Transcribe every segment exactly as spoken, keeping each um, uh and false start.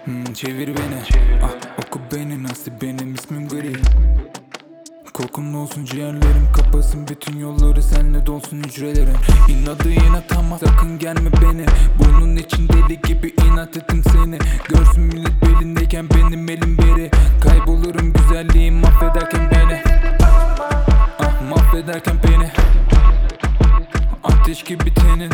Hmm, çevir beni, ah, oku beni, nasıl benim ismim gri. Kokun olsun ciğerlerim, kapasın bütün yolları, senle dolsun hücrelerim. İnadı inat ama sakın gelme beni, bunun için deli gibi inat ettim seni. Görsün millet belindeyken benim elim beri, kaybolurum güzelliğim mahvederken beni. Ah, mahvederken beni, ateş gibi tenin.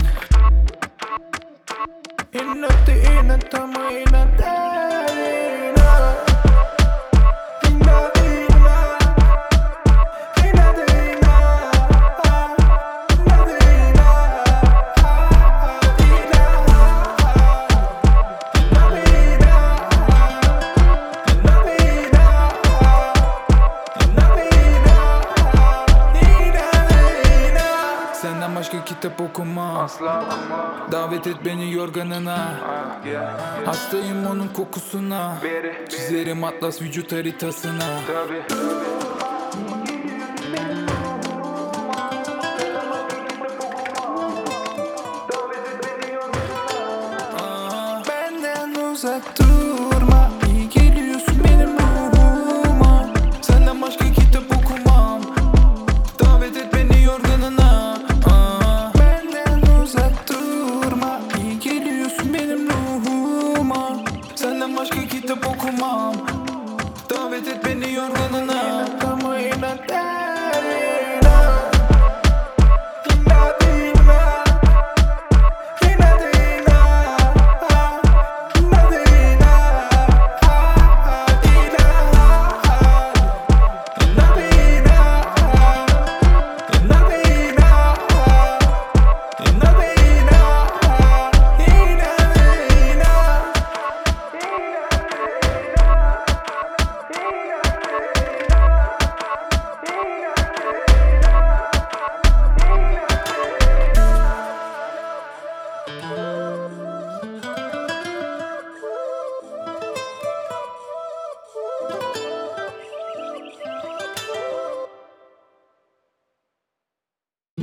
İnadı inat ama inat değil, inat. İnadı inat, inadı inat, inadı inat, inadı inat, inadı inat, inadı inat, inadı inat. Senden başka kitap okuma, Asla okuma. davet et beni yorganına. Hastayım onun kokusuna, Beri, çizerim atlas vücut haritasına. tabi. Ah, Benden uzak durma, iyi geliyorsun benim ruhuma. Senden başka kitap okumam, davet et beni yorganına. ah. Benden uzak durma, iyi geliyorsun benim ruhuma. Senden başka kitap okumam,